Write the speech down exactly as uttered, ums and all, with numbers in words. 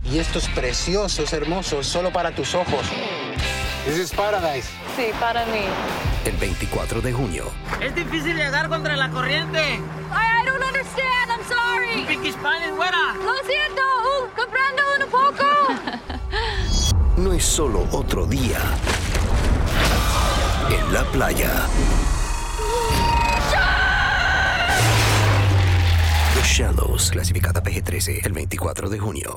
Y esto es precioso, es hermoso, es solo para tus ojos. This is paradise. Sí, para mí. El veinticuatro de junio. Es difícil llegar contra la corriente. I, I don't understand, I'm sorry. Speak Spanish, güera. Lo siento, uh, comprendo un poco. No es solo otro día en la playa. The Shallows, clasificada P G trece, el veinticuatro de junio.